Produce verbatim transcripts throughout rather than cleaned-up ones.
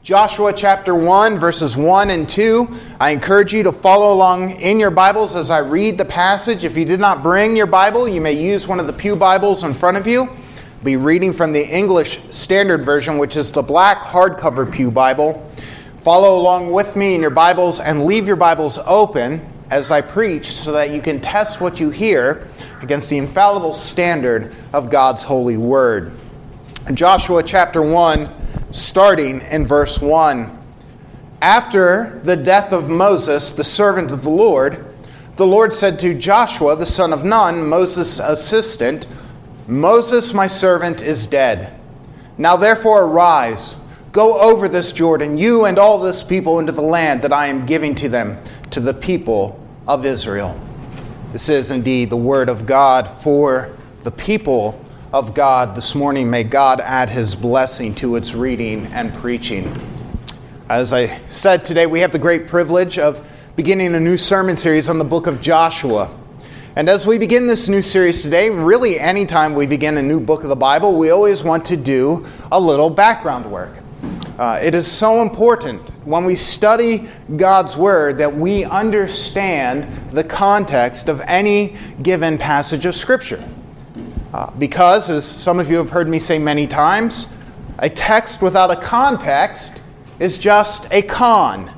Joshua chapter one, verses one and two. I encourage you to follow along in your Bibles as I read the passage. If you did not bring your Bible, you may use one of the pew Bibles in front of you. I'll be reading from the English Standard Version, which is the black hardcover pew Bible. Follow along with me in your Bibles and leave your Bibles open as I preach so that you can test what you hear against the infallible standard of God's holy word. In Joshua chapter one, starting in verse one. After the death of Moses, the servant of the Lord, the Lord said to Joshua, the son of Nun, Moses' assistant, Moses, my servant, is dead. Now therefore arise, go over this Jordan, you and all this people, into the land that I am giving to them, to the people of Israel. This is indeed the word of God for the people of God this morning. May God add his blessing to its reading and preaching. As I said today, we have the great privilege of beginning a new sermon series on the book of Joshua. And as we begin this new series today, really anytime we begin a new book of the Bible, we always want to do a little background work. Uh, it is so important when we study God's Word that we understand the context of any given passage of Scripture. Uh, because, as some of you have heard me say many times, a text without a context is just a con.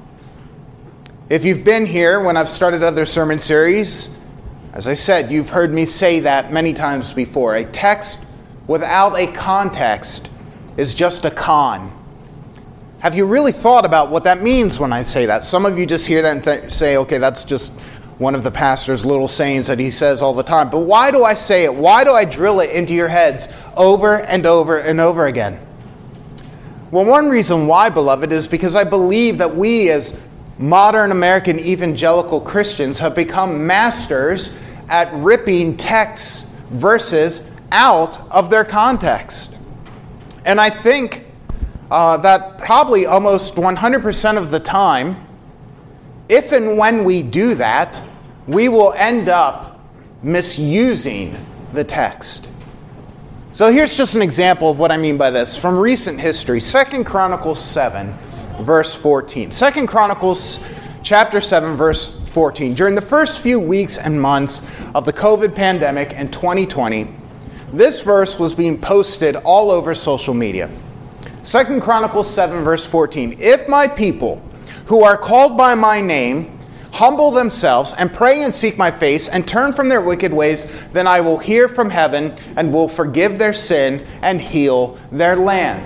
If you've been here when I've started other sermon series, as I said, you've heard me say that many times before. A text without a context is just a con. Have you really thought about what that means when I say that? Some of you just hear that and th- say, okay, that's just one of the pastor's little sayings that he says all the time. But why do I say it? Why do I drill it into your heads over and over and over again? Well, one reason why, beloved, is because I believe that we as modern American evangelical Christians have become masters at ripping texts, verses out of their context. And I think uh, that probably almost one hundred percent of the time, if and when we do that, we will end up misusing the text. So here's just an example of what I mean by this. From recent history, Second Chronicles seven, verse fourteen. Second Chronicles chapter seven, verse fourteen. During the first few weeks and months of the COVID pandemic in twenty twenty, this verse was being posted all over social media. Second Chronicles seven, verse fourteen. If my people, who are called by my name, humble themselves and pray and seek my face and turn from their wicked ways, then I will hear from heaven and will forgive their sin and heal their land.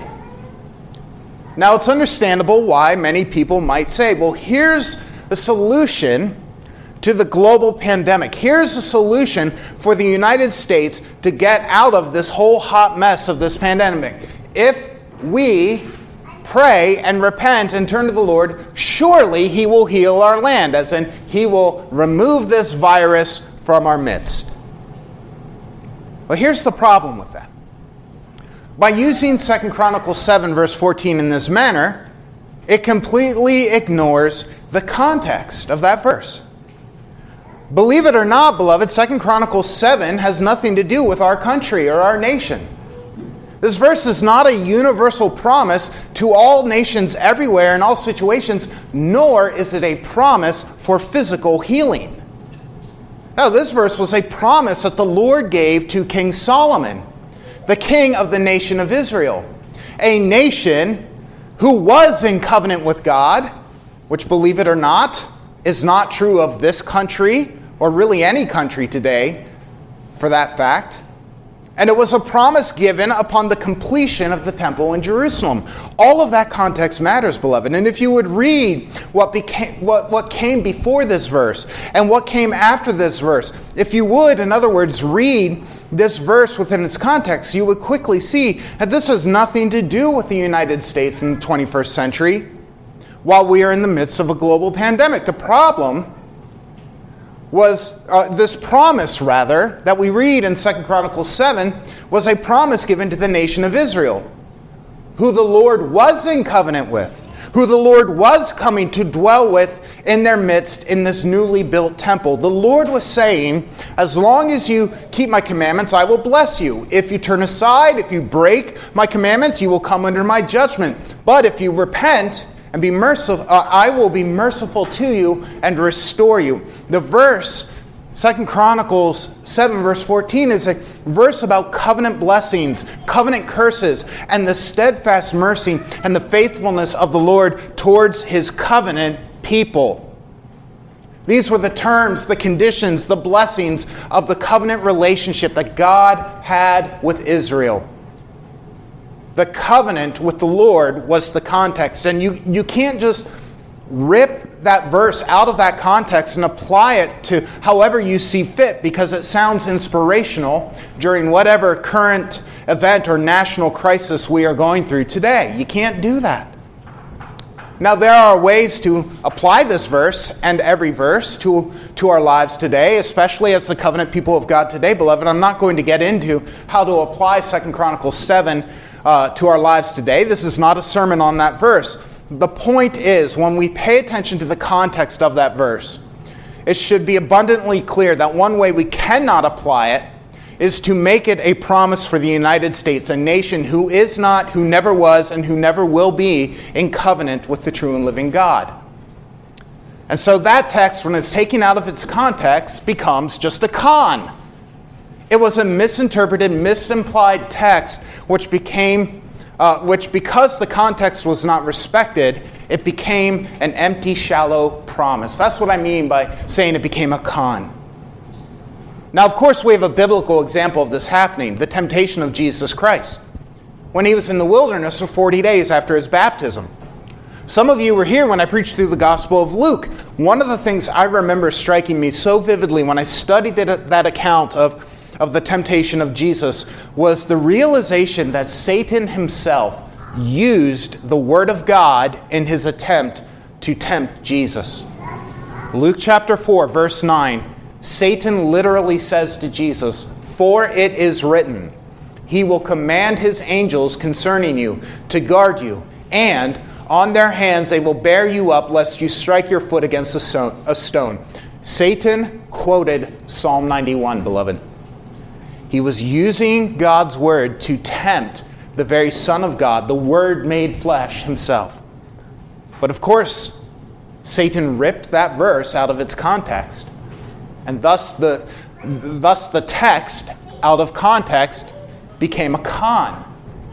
Now, it's understandable why many people might say, well, here's the solution to the global pandemic. Here's a solution for the United States to get out of this whole hot mess of this pandemic. If we pray and repent and turn to the Lord, surely he will heal our land, as in he will remove this virus from our midst. But here's the problem with that. By using Second Chronicles seven, verse fourteen in this manner, it completely ignores the context of that verse. Believe it or not, beloved, Second Chronicles seven has nothing to do with our country or our nation. This verse is not a universal promise to all nations everywhere in all situations, nor is it a promise for physical healing. No, this verse was a promise that the Lord gave to King Solomon, the king of the nation of Israel, a nation who was in covenant with God, which, believe it or not, is not true of this country or really any country today, for that fact. And it was a promise given upon the completion of the temple in Jerusalem. All of that context matters, beloved. And if you would read what became, what, what came before this verse and what came after this verse, if you would, in other words, read this verse within its context, you would quickly see that this has nothing to do with the United States in the twenty-first century while we are in the midst of a global pandemic. The problem was uh, this promise, rather, that we read in Second Chronicles seven, was a promise given to the nation of Israel, who the Lord was in covenant with, who the Lord was coming to dwell with in their midst in this newly built temple. The Lord was saying, as long as you keep my commandments, I will bless you. If you turn aside, if you break my commandments, you will come under my judgment. But if you repent and be merciful, uh, I will be merciful to you and restore you. The verse, Second Chronicles seven, verse fourteen, is a verse about covenant blessings, covenant curses, and the steadfast mercy and the faithfulness of the Lord towards his covenant people. These were the terms, the conditions, the blessings of the covenant relationship that God had with Israel. The covenant with the Lord was the context, and you, you can't just rip that verse out of that context and apply it to however you see fit because it sounds inspirational during whatever current event or national crisis we are going through today. You can't do that. Now, there are ways to apply this verse and every verse to, to our lives today, especially as the covenant people of God today, beloved. I'm not going to get into how to apply Second Chronicles seven uh, to our lives today. This is not a sermon on that verse. The point is, when we pay attention to the context of that verse, it should be abundantly clear that one way we cannot apply it is to make it a promise for the United States, a nation who is not, who never was, and who never will be in covenant with the true and living God. And so that text, when it's taken out of its context, becomes just a con. It was a misinterpreted, misimplied text, which became Uh, which, because the context was not respected, it became an empty, shallow promise. That's what I mean by saying it became a con. Now, of course, we have a biblical example of this happening, the temptation of Jesus Christ, when he was in the wilderness for forty days after his baptism. Some of you were here when I preached through the Gospel of Luke. One of the things I remember striking me so vividly when I studied that, that account of of the temptation of Jesus was the realization that Satan himself used the Word of God in his attempt to tempt Jesus. Luke chapter four, verse nine, Satan literally says to Jesus, "For it is written, he will command his angels concerning you to guard you, and on their hands they will bear you up lest you strike your foot against a stone." Satan quoted Psalm ninety-one, beloved. He was using God's word to tempt the very Son of God, the Word made flesh himself. But of course, Satan ripped that verse out of its context. And thus the, thus the text out of context became a con.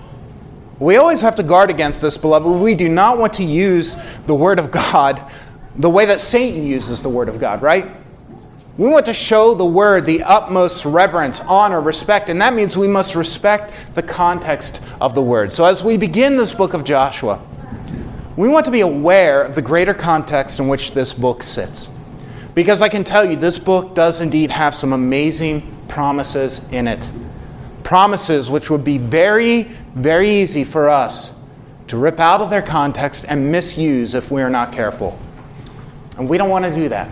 We always have to guard against this, beloved. We do not want to use the Word of God the way that Satan uses the Word of God, right? We want to show the Word the utmost reverence, honor, respect, and that means we must respect the context of the Word. So as we begin this book of Joshua, we want to be aware of the greater context in which this book sits. Because I can tell you, this book does indeed have some amazing promises in it. Promises which would be very, very easy for us to rip out of their context and misuse if we are not careful. And we don't want to do that.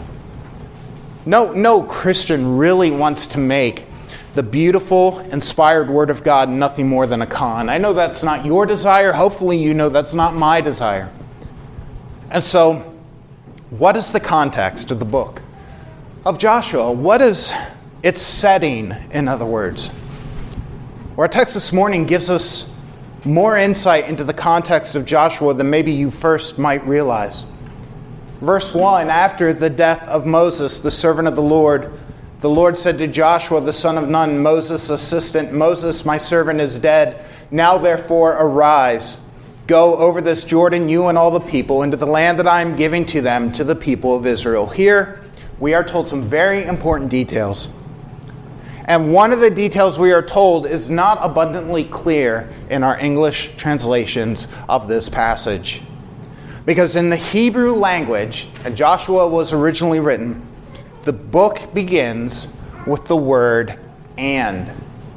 No, no Christian really wants to make the beautiful, inspired Word of God nothing more than a con. I know that's not your desire. Hopefully you know that's not my desire. And so, what is the context of the book of Joshua? What is its setting, in other words? Our text this morning gives us more insight into the context of Joshua than maybe you first might realize. Verse one, after the death of Moses, the servant of the Lord, the Lord said to Joshua, the son of Nun, Moses' assistant, "Moses, my servant, is dead. Now therefore arise, go over this Jordan, you and all the people, into the land that I am giving to them, to the people of Israel." Here we are told some very important details. And one of the details we are told is not abundantly clear in our English translations of this passage. Because in the Hebrew language, and Joshua was originally written, the book begins with the word "and."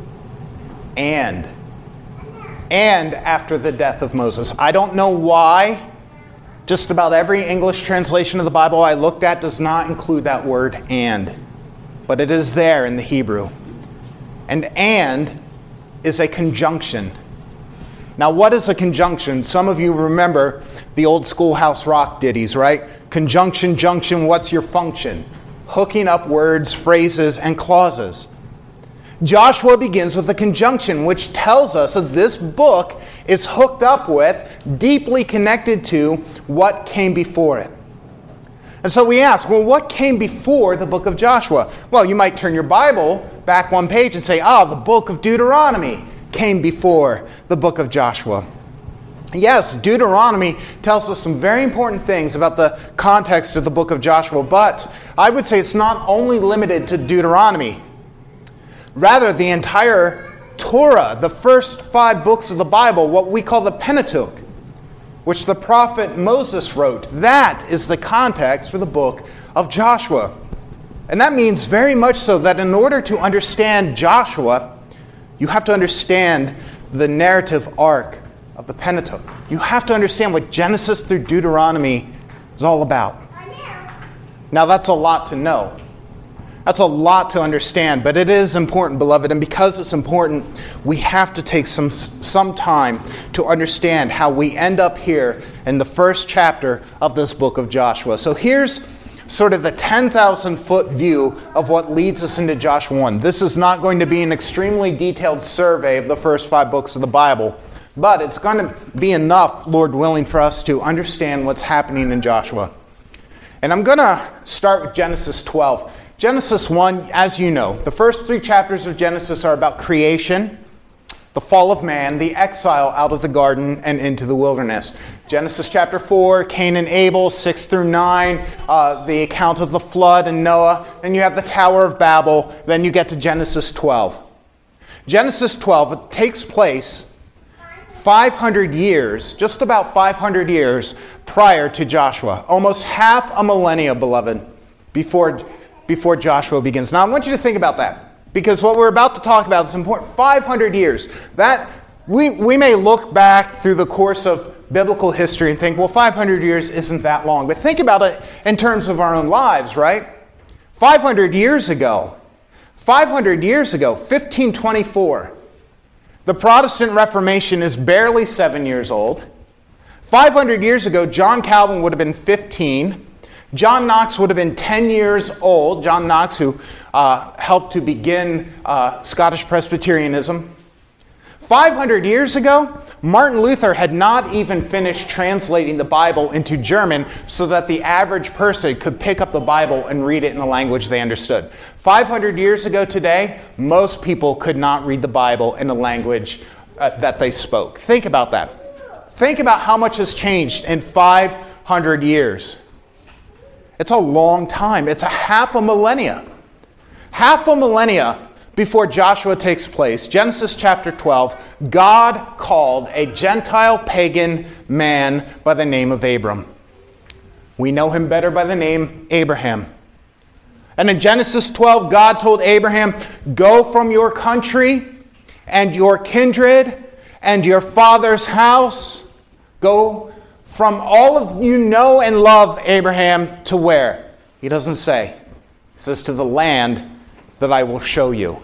And. And after the death of Moses. I don't know why. Just about every English translation of the Bible I looked at does not include that word "and." But it is there in the Hebrew. And "and" is a conjunction. Now, what is a conjunction? Some of you remember the old Schoolhouse Rock ditties, right? Conjunction, junction, what's your function? Hooking up words, phrases, and clauses. Joshua begins with a conjunction, which tells us that this book is hooked up with, deeply connected to, what came before it. And so we ask, well, what came before the book of Joshua? Well, you might turn your Bible back one page and say, ah, the book of Deuteronomy came before the book of Joshua. Yes, Deuteronomy tells us some very important things about the context of the book of Joshua, but I would say it's not only limited to Deuteronomy. Rather, the entire Torah, the first five books of the Bible, what we call the Pentateuch, which the prophet Moses wrote, that is the context for the book of Joshua. And that means very much so that in order to understand Joshua, you have to understand the narrative arc of the Pentateuch. You have to understand what Genesis through Deuteronomy is all about. Now that's a lot to know. That's a lot to understand, but it is important, beloved, and because it's important, we have to take some some time to understand how we end up here in the first chapter of this book of Joshua. So here's sort of the ten thousand foot view of what leads us into Joshua one. This is not going to be an extremely detailed survey of the first five books of the Bible, but it's going to be enough, Lord willing, for us to understand what's happening in Joshua. And I'm going to start with Genesis twelve. Genesis one, as you know, the first three chapters of Genesis are about creation, the fall of man, the exile out of the garden and into the wilderness. Genesis chapter four, Cain and Abel, six through nine, uh, the account of the flood and Noah. Then you have the Tower of Babel. Then you get to Genesis twelve. Genesis twelve, it takes place five hundred years, just about five hundred years prior to Joshua. Almost half a millennia, beloved, before before Joshua begins. Now, I want you to think about that, because what we're about to talk about is important. five hundred years. That we, we may look back through the course of biblical history and think, well, five hundred years isn't that long. But think about it in terms of our own lives, right? five hundred years ago, five hundred years ago, fifteen twenty-four, the Protestant Reformation is barely seven years old. five hundred years ago, John Calvin would have been fifteen. John Knox would have been ten years old. John Knox, who uh, helped to begin uh, Scottish Presbyterianism. five hundred years ago, Martin Luther had not even finished translating the Bible into German so that the average person could pick up the Bible and read it in a language they understood. five hundred years ago today, most people could not read the Bible in a language uh, that they spoke. Think about that. Think about how much has changed in five hundred years. It's a long time. It's a half a millennia. Half a millennia before Joshua takes place. Genesis chapter twelve, God called a Gentile pagan man by the name of Abram. We know him better by the name Abraham. And in Genesis twelve, God told Abraham, go from your country and your kindred and your father's house. Go from all of you know and love, Abraham, to where? He doesn't say. He says, to the land that I will show you.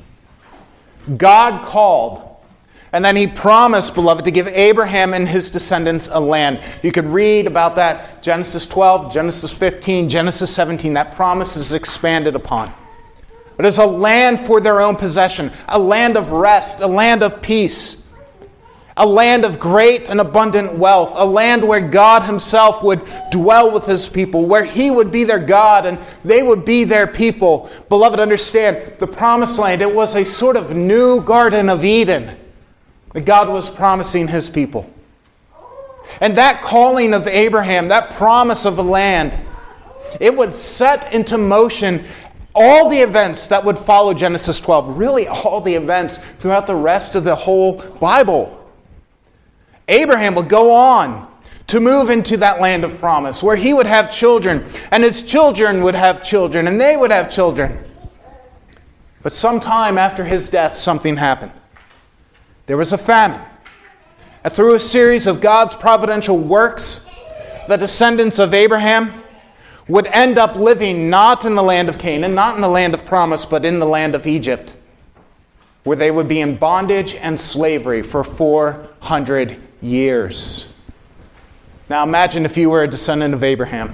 God called, and then he promised, beloved, to give Abraham and his descendants a land. You could read about that, Genesis twelve, Genesis fifteen, Genesis seventeen. That promise is expanded upon. But it's a land for their own possession, a land of rest, a land of peace. A land of great and abundant wealth, a land where God himself would dwell with his people, where he would be their God and they would be their people. Beloved, understand, the promised land, it was a sort of new Garden of Eden that God was promising his people. And that calling of Abraham, that promise of a land, it would set into motion all the events that would follow Genesis twelve, really all the events throughout the rest of the whole Bible. Abraham would go on to move into that land of promise where he would have children and his children would have children and they would have children. But sometime after his death, something happened. There was a famine. And through a series of God's providential works, the descendants of Abraham would end up living not in the land of Canaan, not in the land of promise, but in the land of Egypt, where they would be in bondage and slavery for four hundred years. Now imagine if you were a descendant of Abraham.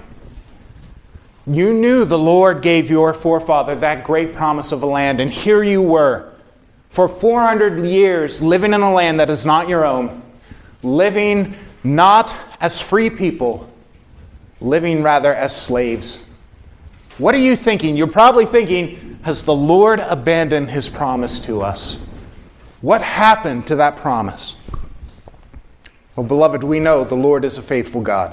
You knew the Lord gave your forefather that great promise of a land, and here you were, for four hundred years, living in a land that is not your own, living not as free people, living rather as slaves. What are you thinking? You're probably thinking, has the Lord abandoned his promise to us? What happened to that promise? Well, beloved, we know the Lord is a faithful God.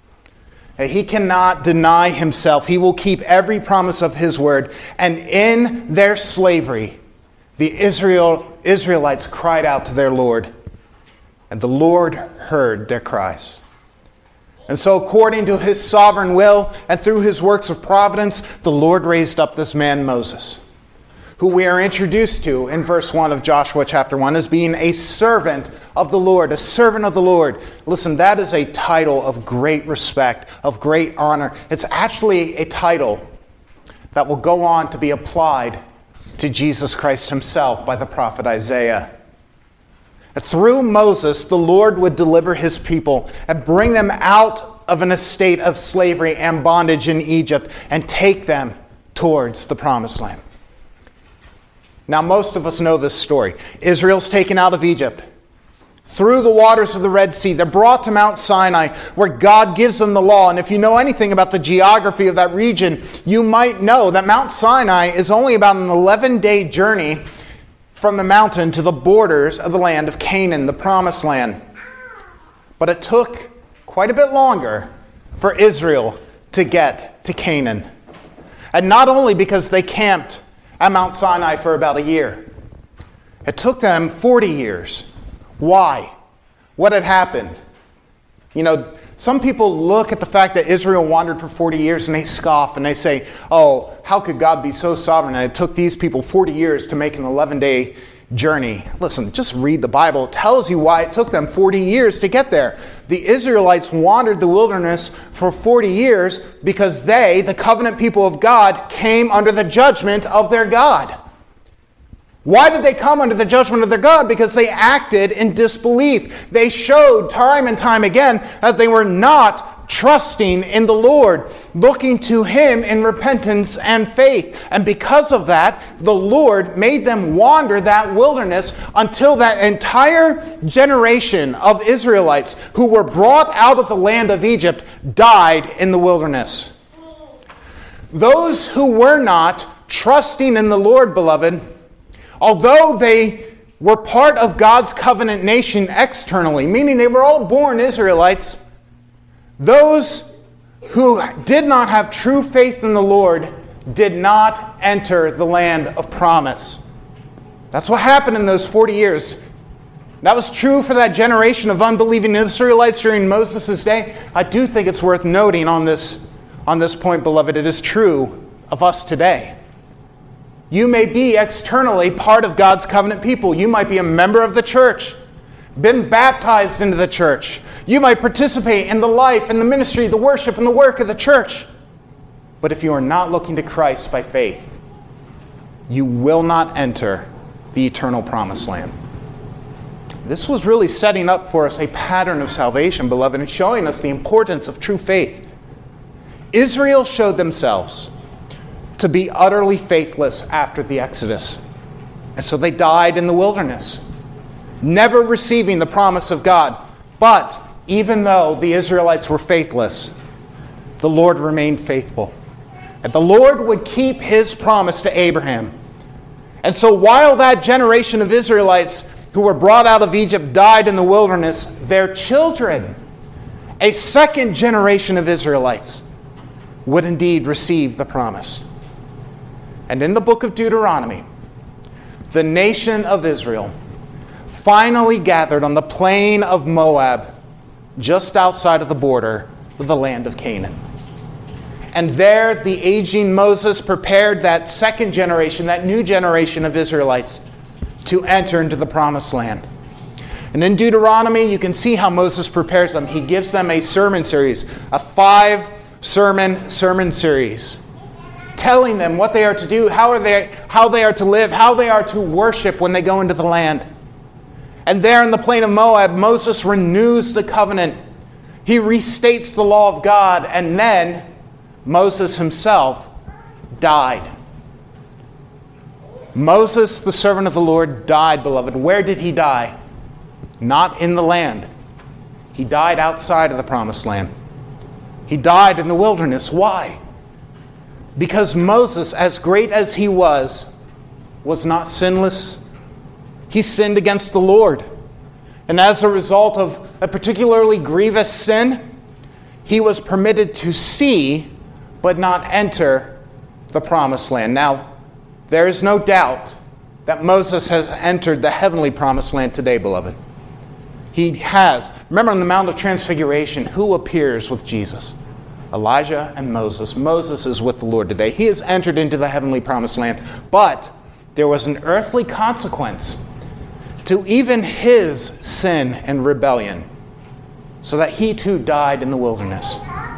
He cannot deny himself. He will keep every promise of his word. And in their slavery, the Israel, Israelites cried out to their Lord, and the Lord heard their cries. And so according to his sovereign will and through his works of providence, the Lord raised up this man Moses, who we are introduced to in verse one of Joshua chapter one as being a servant of the Lord, a servant of the Lord. Listen, that is a title of great respect, of great honor. It's actually a title that will go on to be applied to Jesus Christ himself by the prophet Isaiah. Through Moses, the Lord would deliver his people and bring them out of an estate of slavery and bondage in Egypt and take them towards the promised land. Now, most of us know this story. Israel's taken out of Egypt. Through the waters of the Red Sea, they're brought to Mount Sinai, where God gives them the law. And if you know anything about the geography of that region, you might know that Mount Sinai is only about an eleven-day journey from the mountain to the borders of the land of Canaan, the promised land. But it took quite a bit longer for Israel to get to Canaan. And not only because they camped at Mount Sinai for about a year. It took them forty years. Why? What had happened? You know, some people look at the fact that Israel wandered for forty years and they scoff and they say, oh, how could God be so sovereign? And it took these people forty years to make an eleven-day journey. Listen, just read the Bible. It tells you why it took them forty years to get there. The Israelites wandered the wilderness for forty years because they, the covenant people of God, came under the judgment of their God. Why did they come under the judgment of their God? Because they acted in disbelief. They showed time and time again that they were not trusting in the Lord, looking to him in repentance and faith. And because of that, the Lord made them wander that wilderness until that entire generation of Israelites who were brought out of the land of Egypt died in the wilderness. Those who were not trusting in the Lord, beloved, although they were part of God's covenant nation externally, meaning they were all born Israelites, those who did not have true faith in the Lord did not enter the land of promise. That's what happened in those forty years. That was true for that generation of unbelieving Israelites during Moses' day. I do think it's worth noting on this, on this point, beloved, it is true of us today. You may be externally part of God's covenant people. You might be a member of the church, been baptized into the church. You might participate in the life and the ministry, the worship and the work of the church. But if you are not looking to Christ by faith, you will not enter the eternal promised land. This was really setting up for us a pattern of salvation, beloved, and showing us the importance of true faith. Israel showed themselves to be utterly faithless after the Exodus. And so they died in the wilderness, never receiving the promise of God. But even though the Israelites were faithless, the Lord remained faithful. And the Lord would keep his promise to Abraham. And so while that generation of Israelites who were brought out of Egypt died in the wilderness, their children, a second generation of Israelites, would indeed receive the promise. And in the book of Deuteronomy, the nation of Israel finally gathered on the plain of Moab, just outside of the border of the land of Canaan. And there, the aging Moses prepared that second generation, that new generation of Israelites, to enter into the promised land. And in Deuteronomy, you can see how Moses prepares them. He gives them a sermon series, a five-sermon sermon series, telling them what they are to do, how are they, how they are to live, how they are to worship when they go into the land. And there in the plain of Moab, Moses renews the covenant, He restates the law of God, and then Moses himself died. Moses, the servant of the Lord, died, beloved. Where did he die? Not in the land. He died outside of the promised land. He died in the wilderness. Why? Because Moses, as great as he was, was not sinless. He sinned against the Lord. And as a result of a particularly grievous sin, he was permitted to see but not enter the promised land. Now, there is no doubt that Moses has entered the heavenly promised land today, beloved. He has. Remember on the Mount of Transfiguration, who appears with Jesus? Elijah and Moses. Moses is with the Lord today. He has entered into the heavenly promised land. But there was an earthly consequence to even his sin and rebellion, so that he too died in the wilderness.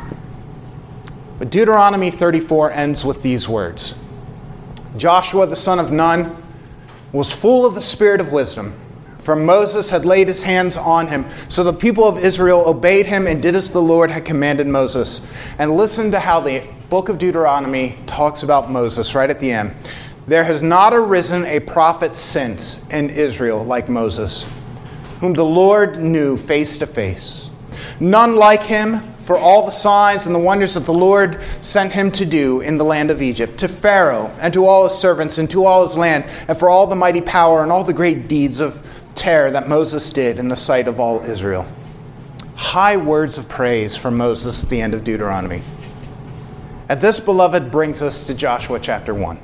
But Deuteronomy thirty-four ends with these words. Joshua the son of Nun was full of the spirit of wisdom, for Moses had laid his hands on him. So the people of Israel obeyed him and did as the Lord had commanded Moses. And listen to how the book of Deuteronomy talks about Moses right at the end. There has not arisen a prophet since in Israel like Moses, whom the Lord knew face to face. None like him, for all the signs and the wonders that the Lord sent him to do in the land of Egypt, to Pharaoh and to all his servants and to all his land, and for all the mighty power and all the great deeds of terror that Moses did in the sight of all Israel. High words of praise from Moses at the end of Deuteronomy. And this, beloved, brings us to Joshua chapter one.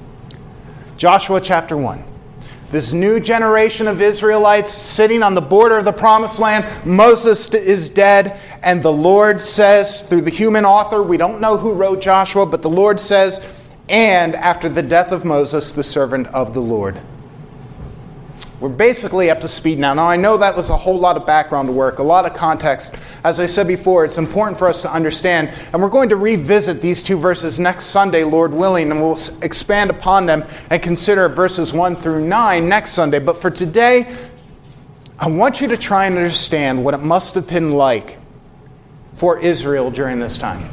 Joshua chapter one. This new generation of Israelites sitting on the border of the promised land. Moses is dead, and the Lord says, through the human author, we don't know who wrote Joshua, but the Lord says, and after the death of Moses, the servant of the Lord. We're basically up to speed now. Now, I know that was a whole lot of background work, a lot of context. As I said before, it's important for us to understand. And we're going to revisit these two verses next Sunday, Lord willing, and we'll expand upon them and consider verses one through nine next Sunday. But for today, I want you to try and understand what it must have been like for Israel during this time.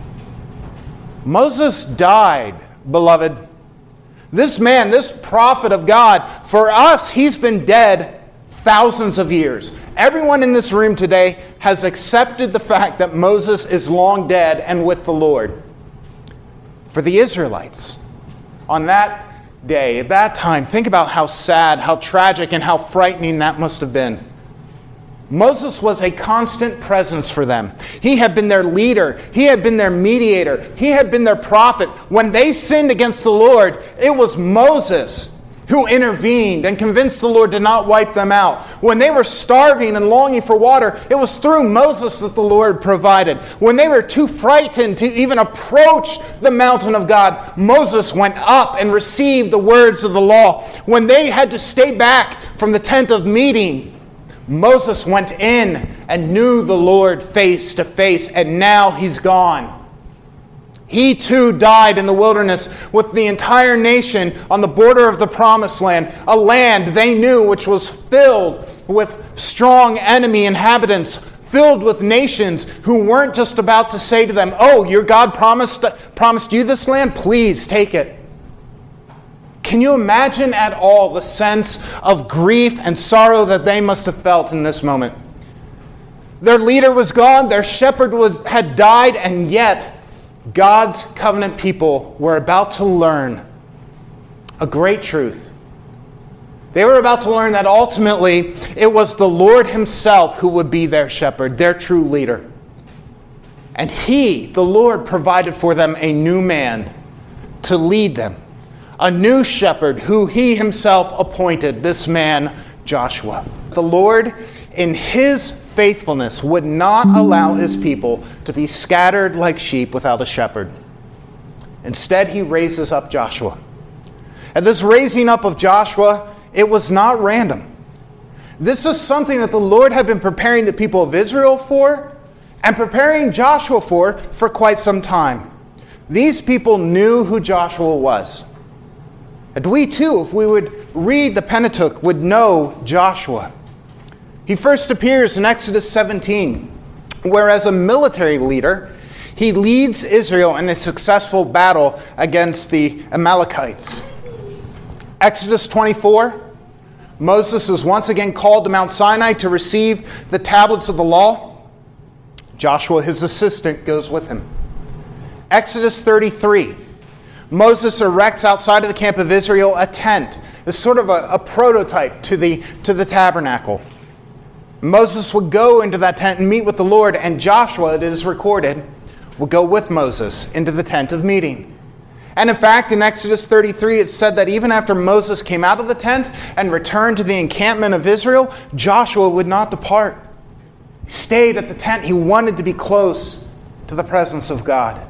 Moses died, beloved. This man, this prophet of God, for us, he's been dead thousands of years. Everyone in this room today has accepted the fact that Moses is long dead and with the Lord. For the Israelites, on that day, at that time, think about how sad, how tragic, and how frightening that must have been. Moses was a constant presence for them. He had been their leader. He had been their mediator. He had been their prophet. When they sinned against the Lord, it was Moses who intervened and convinced the Lord to not wipe them out. When they were starving and longing for water, it was through Moses that the Lord provided. When they were too frightened to even approach the mountain of God, Moses went up and received the words of the law. When they had to stay back from the tent of meeting, Moses went in and knew the Lord face to face, and now he's gone. He too died in the wilderness with the entire nation on the border of the promised land, a land they knew which was filled with strong enemy inhabitants, filled with nations who weren't just about to say to them, oh, your God promised, promised you this land? Please take it. Can you imagine at all the sense of grief and sorrow that they must have felt in this moment? Their leader was gone, their shepherd was, had died, and yet God's covenant people were about to learn a great truth. They were about to learn that ultimately it was the Lord himself who would be their shepherd, their true leader. And he, the Lord, provided for them a new man to lead them. A new shepherd who he himself appointed, this man, Joshua. The Lord, in his faithfulness, would not allow his people to be scattered like sheep without a shepherd. Instead, he raises up Joshua. And this raising up of Joshua, it was not random. This is something that the Lord had been preparing the people of Israel for and preparing Joshua for for quite some time. These people knew who Joshua was. And we too, if we would read the Pentateuch, would know Joshua. He first appears in Exodus seventeen. where as a military leader, he leads Israel in a successful battle against the Amalekites. Exodus twenty-four, Moses is once again called to Mount Sinai to receive the tablets of the law. Joshua, his assistant, goes with him. Exodus thirty-three, Moses erects outside of the camp of Israel a tent. It's sort of a, a prototype to the, to the tabernacle. Moses would go into that tent and meet with the Lord, and Joshua, it is recorded, would go with Moses into the tent of meeting. And in fact, in Exodus thirty-three, it said that even after Moses came out of the tent and returned to the encampment of Israel, Joshua would not depart. He stayed at the tent. He wanted to be close to the presence of God.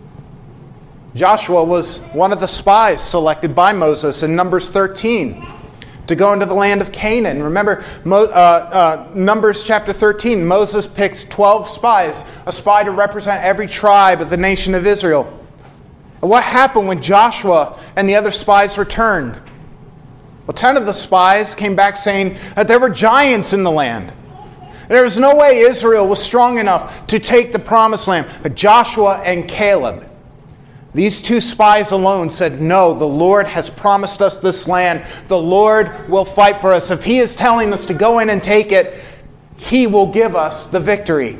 Joshua was one of the spies selected by Moses in Numbers thirteen to go into the land of Canaan. Remember, uh, uh, Numbers chapter thirteen, Moses picks twelve spies, a spy to represent every tribe of the nation of Israel. And what happened when Joshua and the other spies returned? Well, ten of the spies came back saying that there were giants in the land. There was no way Israel was strong enough to take the promised land. But Joshua and Caleb, these two spies alone, said, no, the Lord has promised us this land. The Lord will fight for us. If He is telling us to go in and take it, He will give us the victory.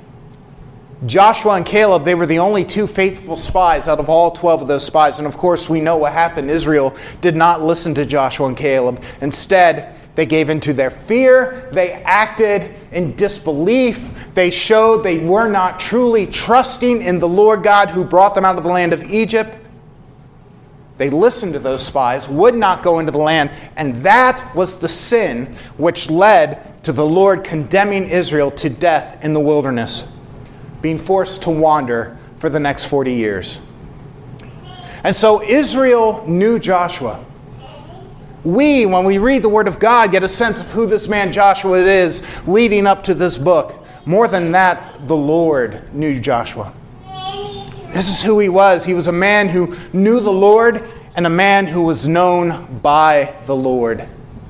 Joshua and Caleb, they were the only two faithful spies out of all twelve of those spies. And of course, we know what happened. Israel did not listen to Joshua and Caleb. Instead, they gave into their fear. They acted in disbelief. They showed they were not truly trusting in the Lord God who brought them out of the land of Egypt. They listened to those spies, would not go into the land, and that was the sin which led to the Lord condemning Israel to death in the wilderness, being forced to wander for the next forty years. And so Israel knew Joshua. We, when we read the Word of God, get a sense of who this man Joshua is leading up to this book. More than that, the Lord knew Joshua. This is who he was. He was a man who knew the Lord and a man who was known by the Lord.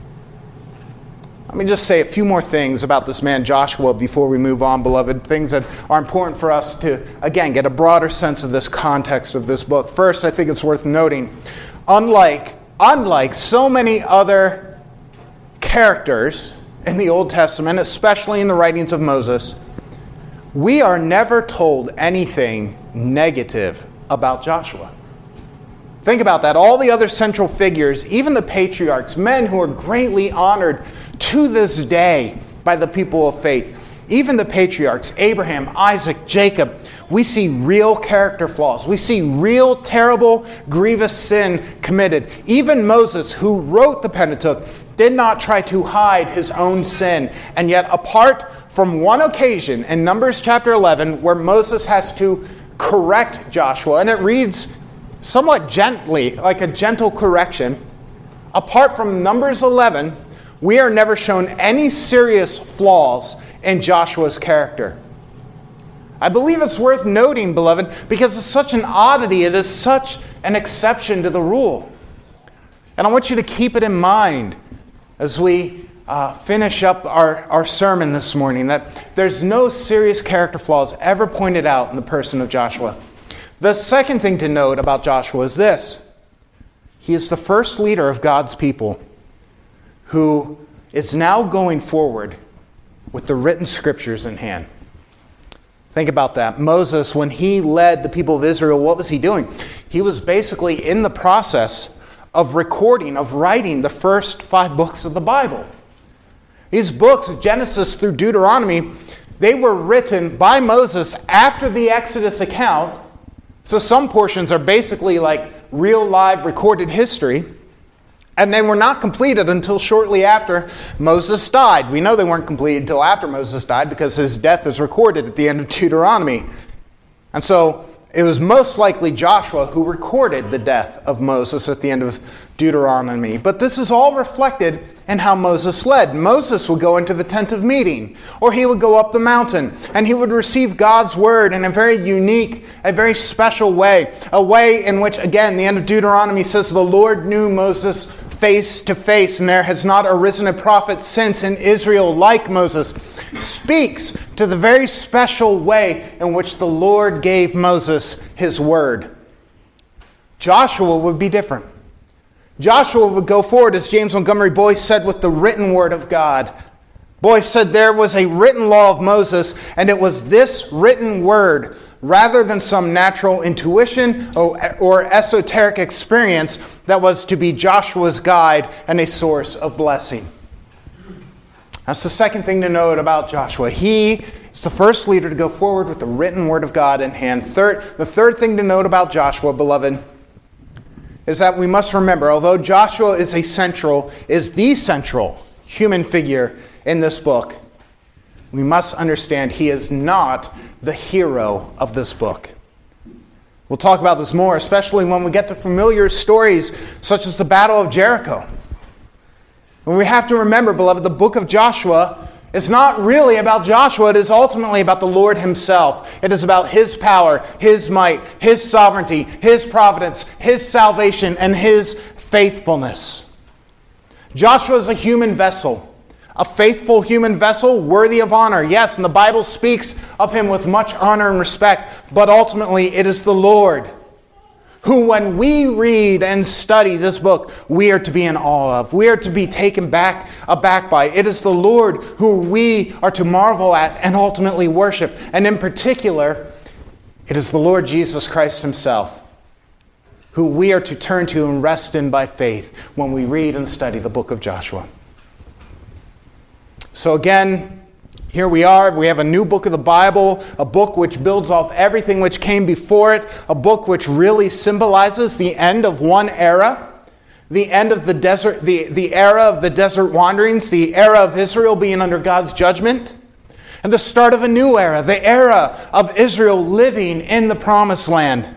Let me just say a few more things about this man Joshua before we move on, beloved. Things that are important for us to, again, get a broader sense of this context of this book. First, I think it's worth noting, unlike, unlike so many other characters in the Old Testament, especially in the writings of Moses, we are never told anything negative about Joshua. Think about that. All the other central figures, even the patriarchs, men who are greatly honored to this day by the people of faith, even the patriarchs, Abraham, Isaac, Jacob, we see real character flaws. We see real, terrible, grievous sin committed. Even Moses, who wrote the Pentateuch, did not try to hide his own sin. And yet, apart from one occasion in Numbers chapter eleven, where Moses has to correct Joshua, and it reads somewhat gently, like a gentle correction, apart from Numbers eleven, we are never shown any serious flaws in Joshua's character. I believe it's worth noting, beloved, because it's such an oddity. It is such an exception to the rule. And I want you to keep it in mind as we uh, finish up our, our sermon this morning, that there's no serious character flaws ever pointed out in the person of Joshua. The second thing to note about Joshua is this. He is the first leader of God's people who is now going forward with the written scriptures in hand. Think about that. Moses, when he led the people of Israel, what was he doing? He was basically in the process of recording, of writing the first five books of the Bible. These books, Genesis through Deuteronomy, they were written by Moses after the Exodus account. So some portions are basically like real live recorded history. And they were not completed until shortly after Moses died. We know they weren't completed until after Moses died because his death is recorded at the end of Deuteronomy. And so it was most likely Joshua who recorded the death of Moses at the end of Deuteronomy. But this is all reflected in how Moses led. Moses would go into the tent of meeting, or he would go up the mountain, and he would receive God's word in a very unique, a very special way. A way in which, again, the end of Deuteronomy says, the Lord knew Moses face to face, and there has not arisen a prophet since in Israel like Moses. speaks to the very special way in which the Lord gave Moses his word. Joshua would be different. Joshua would go forward, as James Montgomery Boyce said, with the written word of God. Boyce said there was a written law of Moses, and it was this written word, rather than some natural intuition or, or esoteric experience, that was to be Joshua's guide and a source of blessing. That's the second thing to note about Joshua. He is the first leader to go forward with the written word of God in hand. Third, the third thing to note about Joshua, beloved, is that we must remember, although Joshua is a central, is the central human figure in this book, we must understand he is not the hero of this book. We'll talk about this more, especially when we get to familiar stories such as the Battle of Jericho. And we have to remember, beloved, the book of Joshua is not really about Joshua. It is ultimately about the Lord himself. It is about his power, his might, his sovereignty, his providence, his salvation, and his faithfulness. Joshua is a human vessel. A faithful human vessel worthy of honor. Yes, and the Bible speaks of him with much honor and respect, but ultimately it is the Lord who, when we read and study this book, we are to be in awe of. We are to be taken back aback by. It is the Lord who we are to marvel at and ultimately worship. And in particular, it is the Lord Jesus Christ himself who we are to turn to and rest in by faith when we read and study the book of Joshua. So again, here we are. We have a new book of the Bible, a book which builds off everything which came before it, a book which really symbolizes the end of one era, the end of the desert, the, the era of the desert wanderings, the era of Israel being under God's judgment, and the start of a new era, the era of Israel living in the promised land.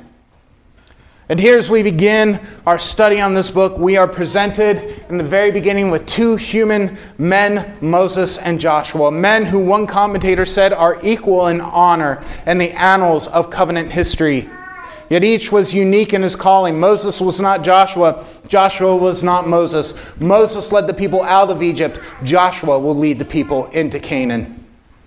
And here as we begin our study on this book, we are presented in the very beginning with two human men, Moses and Joshua, men who one commentator said are equal in honor in the annals of covenant history. Yet each was unique in his calling. Moses was not Joshua. Joshua was not Moses. Moses led the people out of Egypt. Joshua will lead the people into Canaan.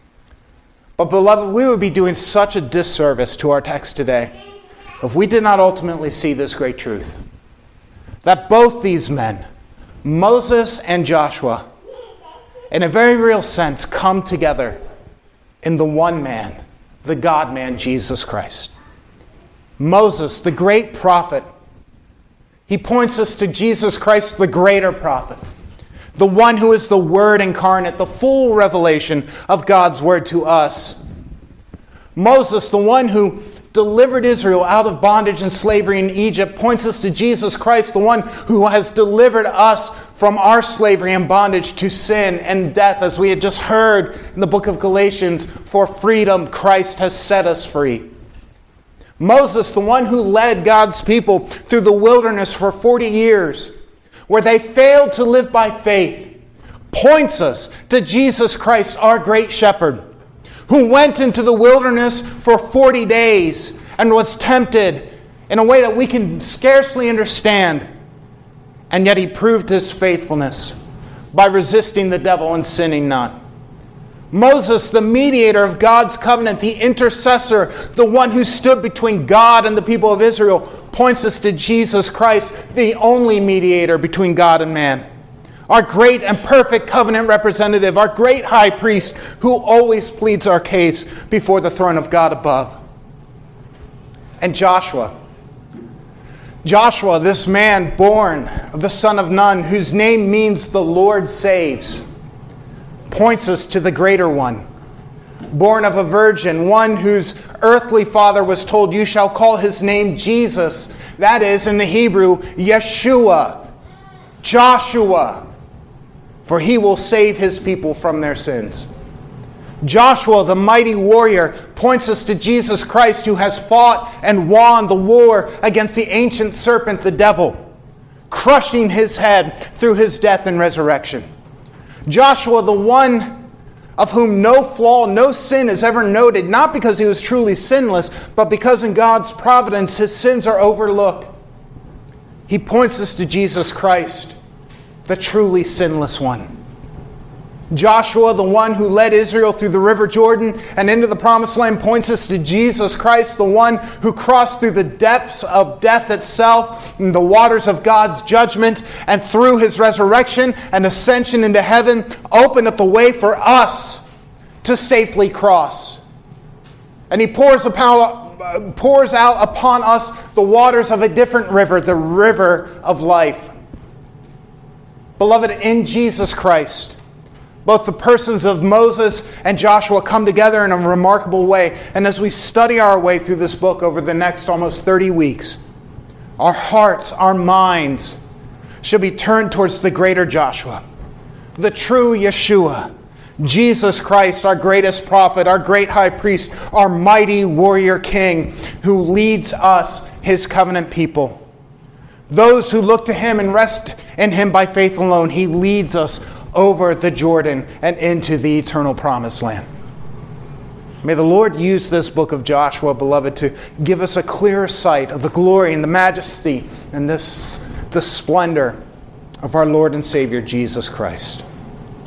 But beloved, we would be doing such a disservice to our text today if we did not ultimately see this great truth, that both these men, Moses and Joshua, in a very real sense, come together in the one man, the God-man, Jesus Christ. Moses, the great prophet, he points us to Jesus Christ, the greater prophet, the one who is the Word incarnate, the full revelation of God's Word to us. Moses, the one who delivered Israel out of bondage and slavery in Egypt, points us to Jesus Christ, the one who has delivered us from our slavery and bondage to sin and death, as we had just heard in the book of Galatians, for freedom Christ has set us free. Moses, the one who led God's people through the wilderness for forty years, where they failed to live by faith, points us to Jesus Christ, our great shepherd, who went into the wilderness for forty days and was tempted in a way that we can scarcely understand. And yet he proved his faithfulness by resisting the devil and sinning not. Moses, the mediator of God's covenant, the intercessor, the one who stood between God and the people of Israel, points us to Jesus Christ, the only mediator between God and man. Our great and perfect covenant representative, our great high priest who always pleads our case before the throne of God above. And Joshua. Joshua, this man born of the son of Nun, whose name means the Lord saves, points us to the greater one. Born of a virgin, one whose earthly father was told, "You shall call his name Jesus." That is, in the Hebrew, Yeshua, Joshua. For he will save his people from their sins. Joshua, the mighty warrior, points us to Jesus Christ, who has fought and won the war against the ancient serpent, the devil, crushing his head through his death and resurrection. Joshua, the one of whom no flaw, no sin is ever noted, not because he was truly sinless, but because in God's providence his sins are overlooked. He points us to Jesus Christ, the truly sinless one. Joshua, the one who led Israel through the river Jordan and into the promised land, points us to Jesus Christ, the one who crossed through the depths of death itself and the waters of God's judgment, and through his resurrection and ascension into heaven, opened up the way for us to safely cross. And he pours upon, pours out upon us the waters of a different river, the river of life. Beloved, in Jesus Christ, both the persons of Moses and Joshua come together in a remarkable way. And as we study our way through this book over the next almost thirty weeks, our hearts, our minds should be turned towards the greater Joshua, the true Yeshua, Jesus Christ, our greatest prophet, our great high priest, our mighty warrior king, who leads us, his covenant people. Those who look to him and rest in him by faith alone, he leads us over the Jordan and into the eternal promised land. May the Lord use this book of Joshua, beloved, to give us a clearer sight of the glory and the majesty and this, the splendor of our Lord and Savior, Jesus Christ.